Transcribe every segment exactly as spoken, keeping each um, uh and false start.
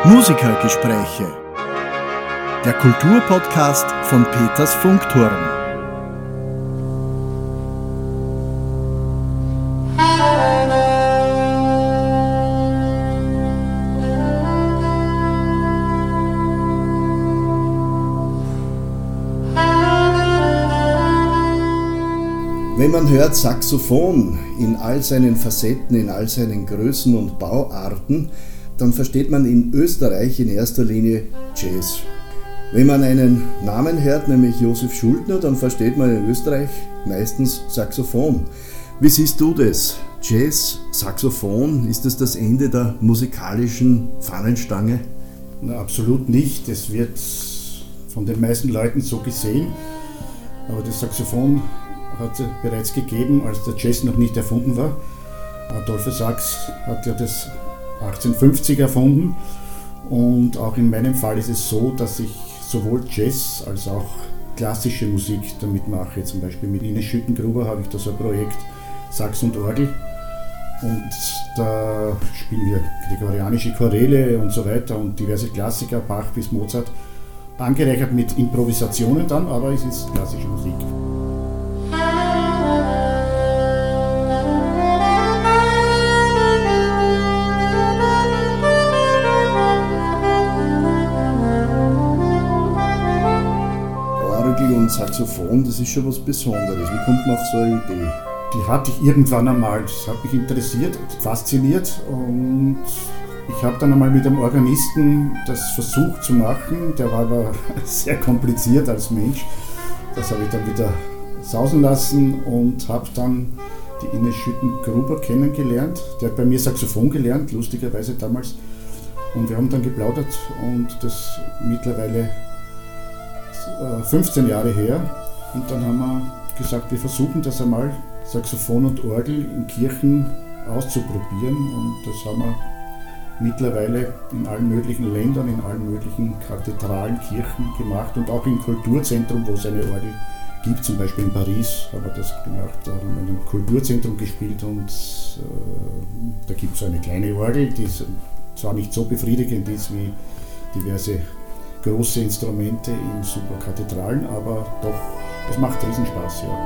Musikergespräche. Der Kulturpodcast von Peters Funkturm. Wenn man hört Saxophon in all seinen Facetten, in all seinen Größen und Bauarten, dann versteht man in Österreich in erster Linie Jazz. Wenn man einen Namen hört, nämlich Josef Schuldner, dann versteht man in Österreich meistens Saxophon. Wie siehst du das? Jazz, Saxophon, ist das das Ende der musikalischen Fahnenstange? Na, absolut nicht. Es wird von den meisten Leuten so gesehen. Aber das Saxophon hat es bereits gegeben, als der Jazz noch nicht erfunden war. Adolphe Sax hat ja das achtzehnhundertfünfzig erfunden und auch in meinem Fall ist es so, dass ich sowohl Jazz als auch klassische Musik damit mache. Zum Beispiel mit Ines Schüttengruber habe ich da so ein Projekt Sax und Orgel und da spielen wir gregorianische Choräle und so weiter und diverse Klassiker, Bach bis Mozart, angereichert mit Improvisationen dann, aber es ist klassische Musik. Und Saxophon, das ist schon was Besonderes. Wie kommt man auf so eine Idee? Die hatte ich irgendwann einmal, das hat mich interessiert, fasziniert und ich habe dann einmal mit einem Organisten das versucht zu machen, der war aber sehr kompliziert als Mensch. Das habe ich dann wieder sausen lassen und habe dann die Ines Schüttengruber kennengelernt. Der hat bei mir Saxophon gelernt, lustigerweise damals. Und wir haben dann geplaudert und das mittlerweile fünfzehn Jahre her und dann haben wir gesagt, wir versuchen das einmal, Saxophon und Orgel in Kirchen auszuprobieren und das haben wir mittlerweile in allen möglichen Ländern, in allen möglichen Kathedralen, Kirchen gemacht und auch im Kulturzentrum, wo es eine Orgel gibt, zum Beispiel in Paris haben wir das gemacht, da haben wir in einem Kulturzentrum gespielt und äh, da gibt es so eine kleine Orgel, die zwar nicht so befriedigend ist wie diverse große Instrumente in super Kathedralen, aber doch, es macht riesen Spaß, ja.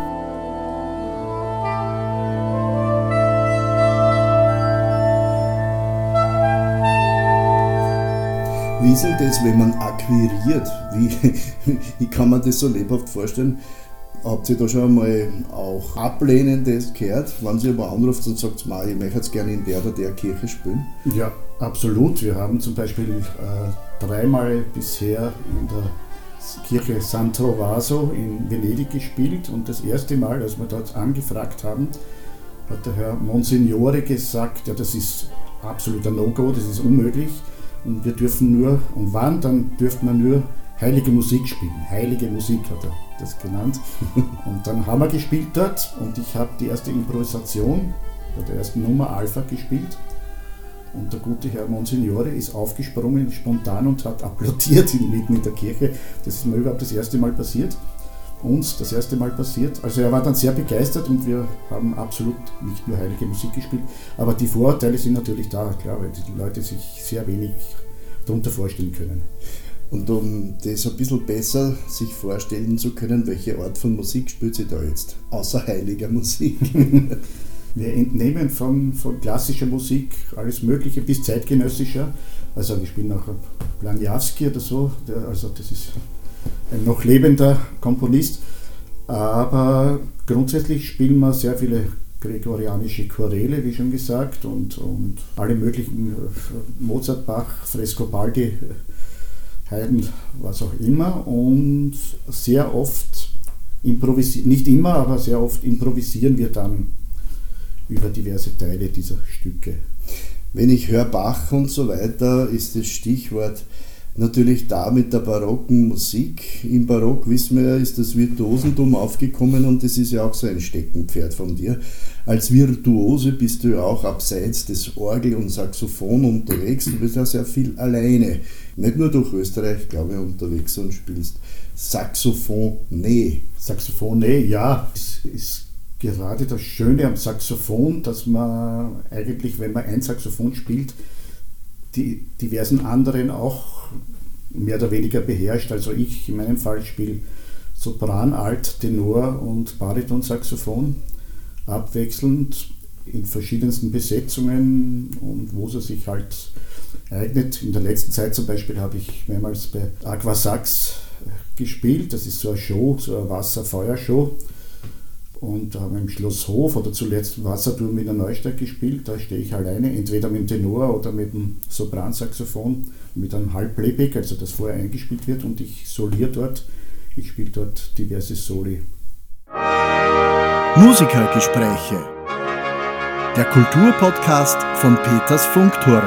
Wie ist denn das, wenn man akquiriert? Wie, wie kann man das so lebhaft vorstellen? Habt ihr da schon einmal auch Ablehnendes gehört, wenn sie aber anruft und sagt, ich möchte jetzt gerne in der oder der Kirche spielen? Ja, absolut. Wir haben zum Beispiel äh, dreimal bisher in der Kirche San Trovaso in Venedig gespielt und das erste Mal, als wir dort angefragt haben, hat der Herr Monsignore gesagt, ja, das ist absoluter No-Go, das ist unmöglich und wir dürfen nur, und wann, dann dürften wir nur heilige Musik spielen. Heilige Musik hat er das genannt. Und dann haben wir gespielt dort und ich habe die erste Improvisation bei der ersten Nummer Alpha gespielt. Und der gute Herr Monsignore ist aufgesprungen spontan und hat applaudiert mitten in der Kirche. Das ist mir überhaupt das erste Mal passiert. Uns das erste Mal passiert. Also er war dann sehr begeistert und wir haben absolut nicht nur heilige Musik gespielt. Aber die Vorurteile sind natürlich da, klar, weil die Leute sich sehr wenig darunter vorstellen können. Und um das ein bisschen besser sich vorstellen zu können, welche Art von Musik spielt sie da jetzt, außer heiliger Musik? Wir entnehmen von, von klassischer Musik alles Mögliche bis zeitgenössischer. Also wir spielen auch Blaniawski oder so, der, also das ist ein noch lebender Komponist. Aber grundsätzlich spielen wir sehr viele gregorianische Choräle, wie schon gesagt, und, und alle möglichen Mozart, Bach, Frescobaldi, Haydn, was auch immer und sehr oft improvisieren, nicht immer, aber sehr oft improvisieren wir dann über diverse Teile dieser Stücke. Wenn ich höre Bach und so weiter, ist das Stichwort natürlich da mit der barocken Musik. Im Barock, wissen wir ja, ist das Virtuosentum aufgekommen und das ist ja auch so ein Steckenpferd von dir. Als Virtuose bist du ja auch abseits des Orgel und Saxophon unterwegs. Du bist ja sehr viel alleine. Nicht nur durch Österreich, glaube ich, unterwegs und spielst Saxophone. Saxophone, ja, es ist gerade das Schöne am Saxophon, dass man eigentlich, wenn man ein Saxophon spielt, die diversen anderen auch mehr oder weniger beherrscht. Also ich in meinem Fall spiele Sopran, Alt, Tenor und Bariton-Saxophon abwechselnd in verschiedensten Besetzungen und wo es sich halt eignet. In der letzten Zeit zum Beispiel habe ich mehrmals bei Aquasax gespielt. Das ist so eine Show, so eine Wasser-Feuer-Show. Und da haben wir im Schloss Hof oder zuletzt im Wasserturm in der Neustadt gespielt. Da stehe ich alleine, entweder mit dem Tenor oder mit dem Sopransaxophon, mit einem Halbplayback, also das vorher eingespielt wird, und ich soliere dort. Ich spiele dort diverse Soli. Musikergespräche. Der Kulturpodcast von Peters Funkturm.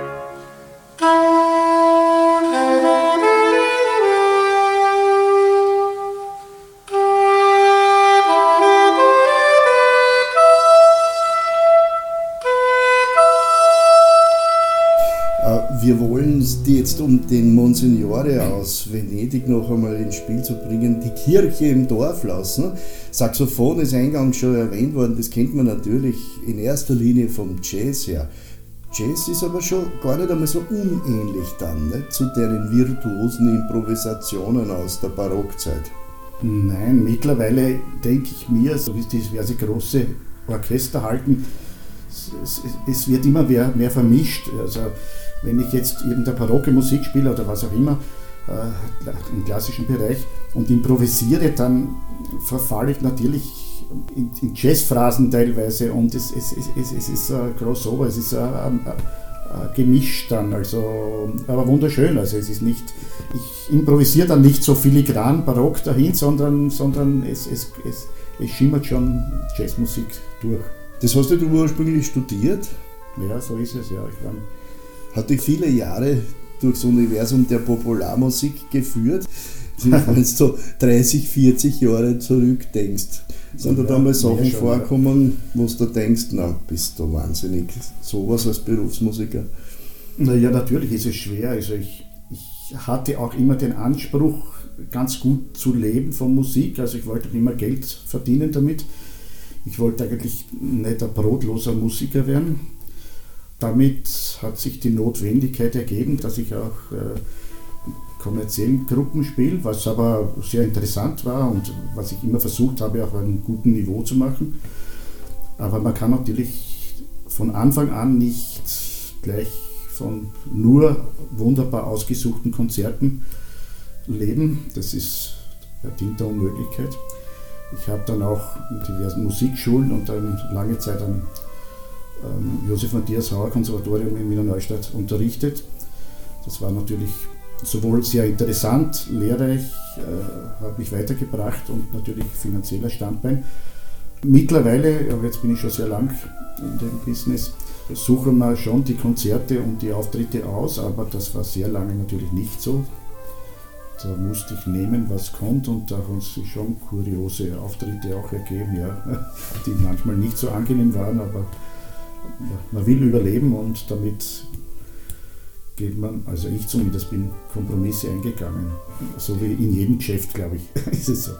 Wir wollen die jetzt, um den Monsignore aus Venedig noch einmal ins Spiel zu bringen, die Kirche im Dorf lassen. Saxophon ist eingangs schon erwähnt worden, das kennt man natürlich in erster Linie vom Jazz her. Jazz ist aber schon gar nicht einmal so unähnlich dann, nicht? Zu den virtuosen Improvisationen aus der Barockzeit. Nein, mittlerweile denke ich mir, so wie es diverse große Orchester halten, es, es wird immer mehr, mehr vermischt. Also wenn ich jetzt irgendeine barocke Musik spiele oder was auch immer, äh, im klassischen Bereich, und improvisiere, dann verfalle ich natürlich in, in Jazzphrasen teilweise, und es, es, es, es ist ein Crossover, es ist ein, ein, ein Gemisch dann, also, aber wunderschön. Also es ist nicht, ich improvisiere dann nicht so filigran barock dahin, sondern, sondern es, es, es, es schimmert schon Jazzmusik durch. Das hast du ursprünglich studiert? Ja, so ist es, ja. Ich war Hat dich viele Jahre durchs Universum der Popularmusik geführt. Wenn du so dreißig, vierzig Jahre zurückdenkst, sind da ja, damals Sachen schon, vorkommen, wo du denkst, na, bist du wahnsinnig, sowas als Berufsmusiker? Naja, natürlich ist es schwer. Also ich, ich hatte auch immer den Anspruch, ganz gut zu leben von Musik. Also ich wollte auch immer Geld verdienen damit. Ich wollte eigentlich nicht ein brotloser Musiker werden. Damit hat sich die Notwendigkeit ergeben, dass ich auch äh, kommerziellen Gruppen spiele, was aber sehr interessant war und was ich immer versucht habe, auf einem guten Niveau zu machen. Aber man kann natürlich von Anfang an nicht gleich von nur wunderbar ausgesuchten Konzerten leben. Das ist eine dient der Unmöglichkeit. Ich habe dann auch in diversen Musikschulen und dann lange Zeit am ähm, Josef Matthias Hauer Konservatorium in Wiener Neustadt unterrichtet. Das war natürlich sowohl sehr interessant, lehrreich, äh, hat mich weitergebracht und natürlich finanzieller Standbein. Mittlerweile, aber jetzt bin ich schon sehr lang in dem Business, suchen wir schon die Konzerte und die Auftritte aus, aber das war sehr lange natürlich nicht so. Da musste ich nehmen, was kommt, und da haben sich schon kuriose Auftritte auch ergeben, ja, die manchmal nicht so angenehm waren, aber man will überleben und damit geht man, also ich zumindest bin Kompromisse eingegangen, so wie in jedem Geschäft, glaube ich, ist es so.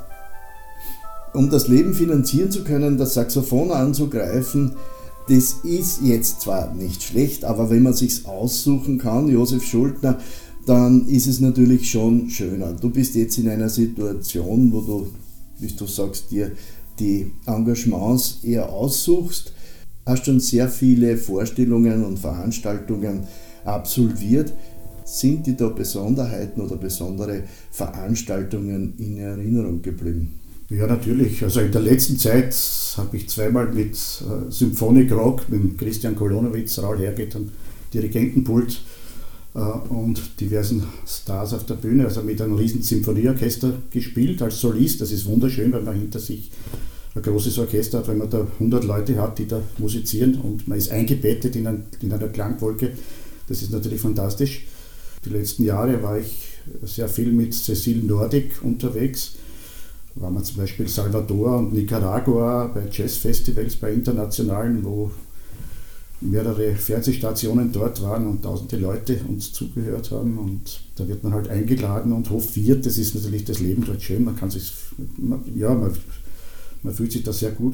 Um das Leben finanzieren zu können, das Saxophon anzugreifen, das ist jetzt zwar nicht schlecht, aber wenn man sich's aussuchen kann, Josef Schuldner, dann ist es natürlich schon schöner. Du bist jetzt in einer Situation, wo du, wie du sagst, dir die Engagements eher aussuchst, hast schon sehr viele Vorstellungen und Veranstaltungen absolviert. Sind dir da Besonderheiten oder besondere Veranstaltungen in Erinnerung geblieben? Ja, natürlich. Also in der letzten Zeit habe ich zweimal mit äh, Symphonic Rock, mit Christian Kolonowitz, Raul Herget am Dirigentenpult äh, und diversen Stars auf der Bühne, also mit einem riesen Symphonieorchester gespielt als Solist. Das ist wunderschön, weil man hinter sich ein großes Orchester hat, wenn man da hundert Leute hat, die da musizieren, und man ist eingebettet in, ein, in einer Klangwolke. Das ist natürlich fantastisch. Die letzten Jahre war ich sehr viel mit Cecil Nordic unterwegs. Waren wir zum Beispiel Salvador und Nicaragua bei Jazzfestivals, bei internationalen, wo mehrere Fernsehstationen dort waren und tausende Leute uns zugehört haben, und da wird man halt eingeladen und hofiert. Das ist natürlich das Leben dort schön, man kann sich, ja, man, man fühlt sich da sehr gut.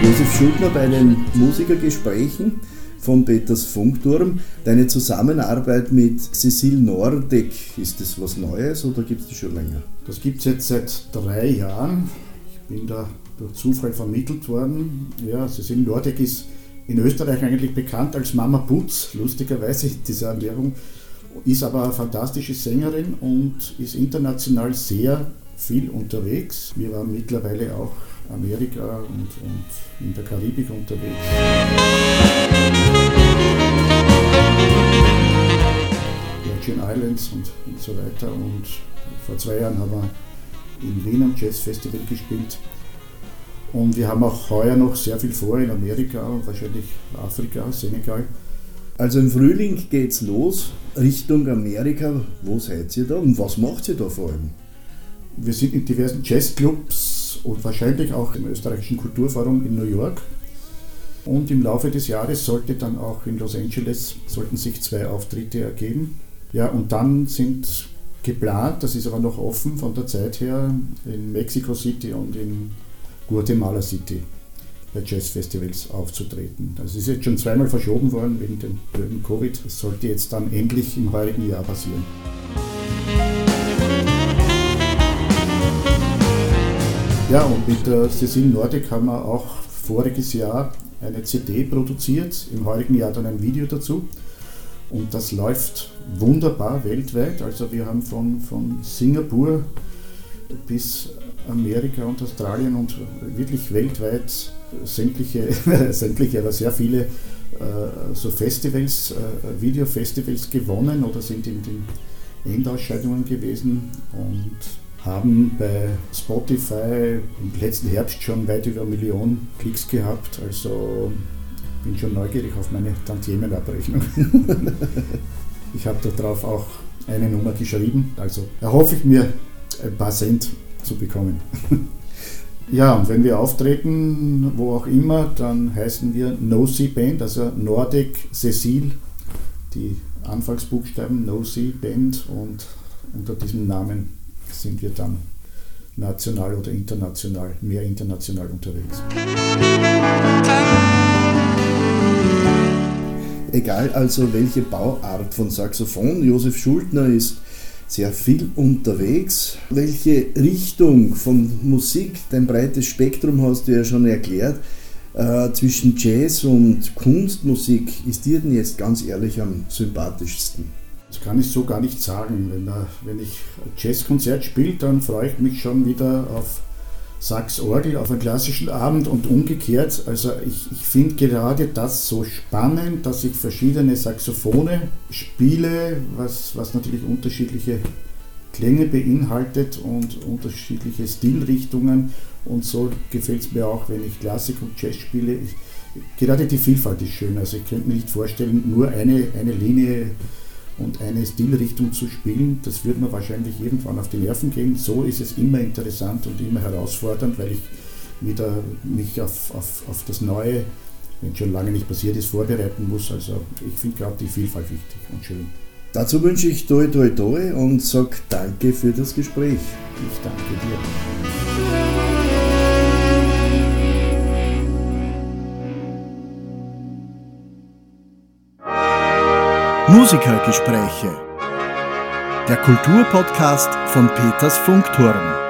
Josef Schuldner bei den Musikergesprächen von Peters Funkturm. Deine Zusammenarbeit mit Cecil Nordeck, ist das was Neues oder gibt es das schon länger? Das gibt es jetzt seit drei Jahren. Ich bin da durch Zufall vermittelt worden. Ja, Cecil Nordeck ist in Österreich eigentlich bekannt als Mama Putz, lustigerweise diese Ernährung, ist aber eine fantastische Sängerin und ist international sehr viel unterwegs. Wir waren mittlerweile auch Amerika und, und in der Karibik unterwegs. Virgin Islands und, und so weiter. Und vor zwei Jahren haben wir in Wien am Jazzfestival gespielt. Und wir haben auch heuer noch sehr viel vor in Amerika und wahrscheinlich Afrika, Senegal. Also im Frühling geht's los, Richtung Amerika. Wo seid ihr da und was macht ihr da vor allem? Wir sind in diversen Jazzclubs und wahrscheinlich auch im österreichischen Kulturforum in New York. Und im Laufe des Jahres sollte dann auch in Los Angeles sollten sich zwei Auftritte ergeben. Ja, und dann sind geplant, das ist aber noch offen von der Zeit her, in Mexico City und in Guatemala City bei Jazzfestivals aufzutreten. Also es ist jetzt schon zweimal verschoben worden wegen dem blöden Covid. Es sollte jetzt dann endlich im heurigen Jahr passieren. Ja, und mit der Cecil Nordeck haben wir auch voriges Jahr eine C D produziert, im heurigen Jahr dann ein Video dazu. Und das läuft wunderbar weltweit. Also wir haben von, von Singapur bis Amerika und Australien und wirklich weltweit sämtliche, sämtliche aber sehr viele äh, so Festivals, äh, Videofestivals gewonnen oder sind in den Endausscheidungen gewesen und haben bei Spotify im letzten Herbst schon weit über eine Million Klicks gehabt. Also bin schon neugierig auf meine Tantiemenabrechnung. Ich habe darauf auch eine Nummer geschrieben, also erhoffe ich mir ein paar Cent zu bekommen. Ja, und wenn wir auftreten, wo auch immer, dann heißen wir No-C Band, also Nordeck, Cecil, die Anfangsbuchstaben No-C Band, und unter diesem Namen sind wir dann national oder international, mehr international unterwegs. Egal also welche Bauart von Saxophon, Josef Schuldner ist sehr viel unterwegs. Welche Richtung von Musik, dein breites Spektrum hast du ja schon erklärt, äh, zwischen Jazz und Kunstmusik ist dir denn jetzt ganz ehrlich am sympathischsten? Das kann ich so gar nicht sagen. Wenn, äh, wenn ich ein Jazzkonzert spiele, dann freue ich mich schon wieder auf Sax-Orgel, auf einen klassischen Abend und umgekehrt. Also ich, ich finde gerade das so spannend, dass ich verschiedene Saxophone spiele, was, was natürlich unterschiedliche Klänge beinhaltet und unterschiedliche Stilrichtungen. Und so gefällt es mir auch, wenn ich Klassik und Jazz spiele. Ich, gerade die Vielfalt ist schön. Also ich könnte mir nicht vorstellen, nur eine, eine Linie und eine Stilrichtung zu spielen, das würde mir wahrscheinlich irgendwann auf die Nerven gehen. So ist es immer interessant und immer herausfordernd, weil ich wieder mich auf, auf, auf das Neue, wenn schon lange nicht passiert ist, vorbereiten muss. Also ich finde gerade die Vielfalt wichtig und schön. Dazu wünsche ich toi toi toi und sage danke für das Gespräch. Ich danke dir. Musikergespräche. Der Kulturpodcast von Peters Funkturm.